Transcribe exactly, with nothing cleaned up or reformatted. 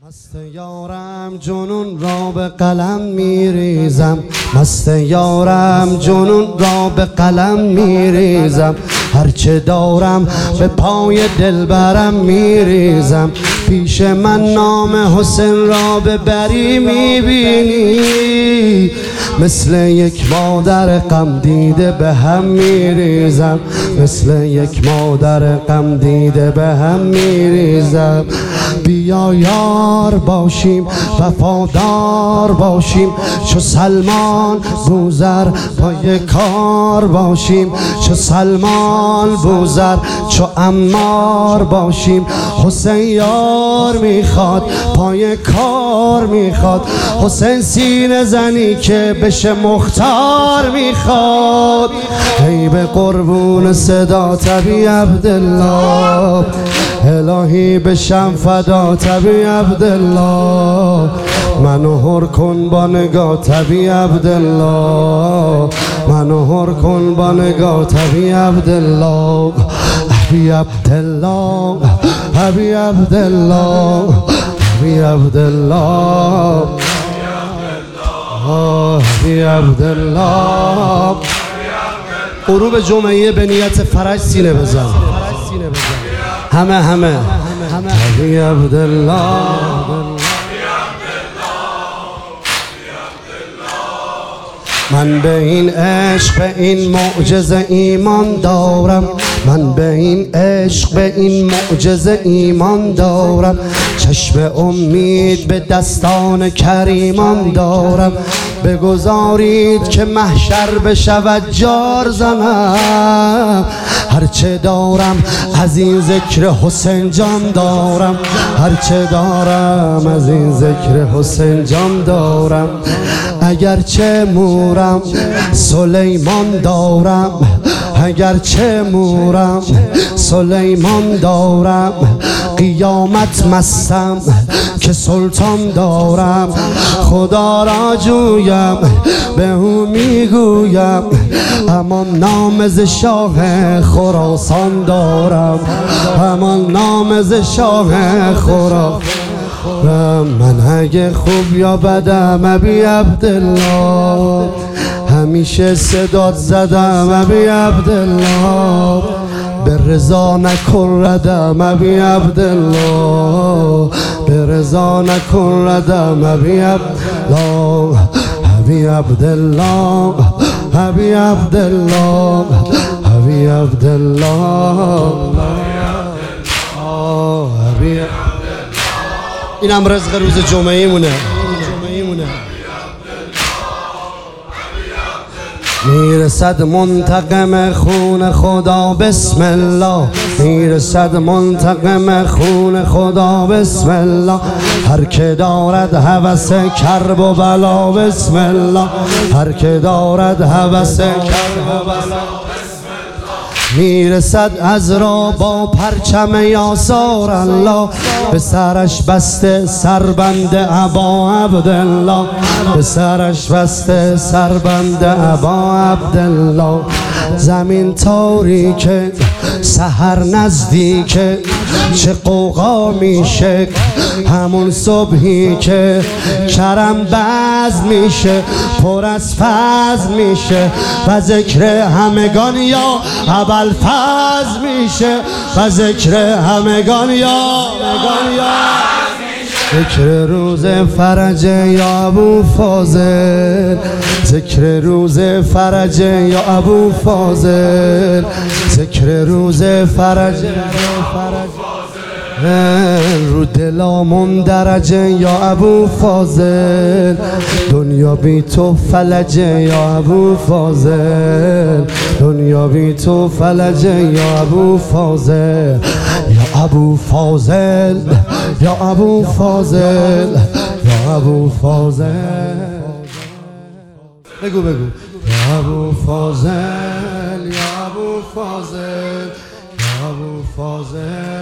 مست یارم جنون را به قلم میریزم، مست یارم جنون را به قلم میریزم، هرچه دارم به پای دلبرم میریزم. پیش من نام حسین را به بری میبینی، مثل یک مادر غم دیده به هم میریزم، مثل یک مادر غم دیده به هم میریزم. بیا یار باشیم وفادار باشیم، چو سلمان بوذر پای کار باشیم، چو سلمان بوذر چو عمار باشیم. حسین یار میخواد پای کار میخواد، حسین سینه زنی که بشه مختار میخواد. ای به قربون صدا تبی عبدالله، الهی بشم فدا تبی عبدالله. منو هر کن با نگاه تبی عبدالله، منو هر کن با نگاه تبی عبدالله. ابی عبدالله ابی عبدالله ابی عبدالله ابی عبدالله. غروب جمعه به نیت فرج سینه بزن، همه همه ابی عبدالله. من به این عشق به این معجزه ایمان دارم، من به این عشق به این معجزه ایمان دارم. چشم امید به دستان کریمان دارم، بگذارید که محشر بشود جار زنم. هرچه دارم از این ذکر حسین جان دارم، هرچه دارم از این ذکر حسین جان دارم. اگرچه مورم سلیمان دارم، اگرچه مورم سلیمان دارم. قیامت مستم که سلطان دارم، خدا را جویم به او میگویم. اما نام ز شاه خراسان دارم، اما نام ز شاه خراسان. من اگه خوب یا بدم ابی عبدالله، همیشه صدات زدم ابی عبدالله. به رضا نکن ردم ابی عبدالله، به رضا نکن ردم ابی عبدالله. ابی عبدالله ابی عبدالله ابی عبدالله ابی. اینم رزق روز جمعه مونه. میرسد منتقم خون خدا بسم الله، میرسد منتقم خون خدا بسم الله. هر که دارد هوس کرب و بلا بسم الله، هر که دارد هوس کرب و بلا. میرسد از را با پرچم یاسار الله، به سرش بسته سربند ابا عبدالله، به سرش بسته سربند ابا عبدالله. زمین تاریکه سحر نزدیکه، چه قوقا میشه همون صبحی که کرم بز میشه پر از فضل میشه. و ذکر همگان یا ابوالفضل میشه، و ذکر همگان یا ذکر روز فرج یا ابو فاضل، ذکر روز فرج یا ابو فاضل، ذکر روز فرج رو دلامون درجه یا ابو فاضل. دنیا بی تو فلجه یا ابو فاضل، دنیا بی تو فلجه یا ابو فاضل. یا ابو فاضل یا ابو فاضل یا ابو فاضل. بگو بگو یا ابو فاضل یا ابو فاضل یا ابو فاضل.